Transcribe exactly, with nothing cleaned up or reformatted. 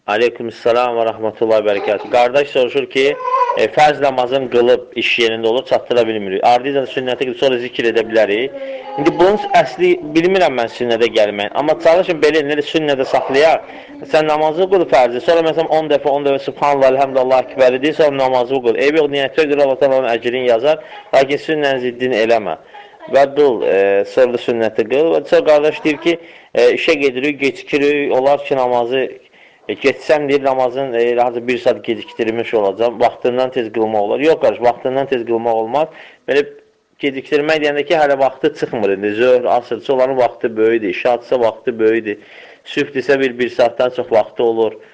Aleykümselam və rəhmətullahi bərəkətuhu. Qardaş soruşur ki, e, fərz namazın qılıb iş yerində olur, çatdıra bilmirik. Ardınca sünnəti qılıb sonra zikr edə bilərik. İndi bunun əsli bilmirəm mən sünnədə gəlməyin. Amma çalışın belə elə sünnədə saxlayaq. Sən namazı qıl fərzi, sonra məsələn on dəfə on dəfə subhanallah, elhamdülillah, ekber deyir, sonra namazı qıl. Eyb yox, niyyətə görə Allah təalanın əcrini yazar, lakin sünnənin ziddini eləmə. Və dul, e, sonra sünnəti qıl. Və sonra qardaş deyir ki, e, işə gedirik, gecikirik, olar ki, namazı E, geçsəm deyir, namazın e, hazır bir saat gecikdirilmiş olacaq, vaxtından tez qılmaq olar. Yox, qardaş, vaxtından tez qılmaq olmaz. Belə gecikdirmək deyəndə ki, hələ vaxtı çıxmır. İndi zöhr, asırçı, onların vaxtı böyüdür, şadsa vaxtı böyüdür. Sübh desə bir, bir saatdan çox vaxtı olur.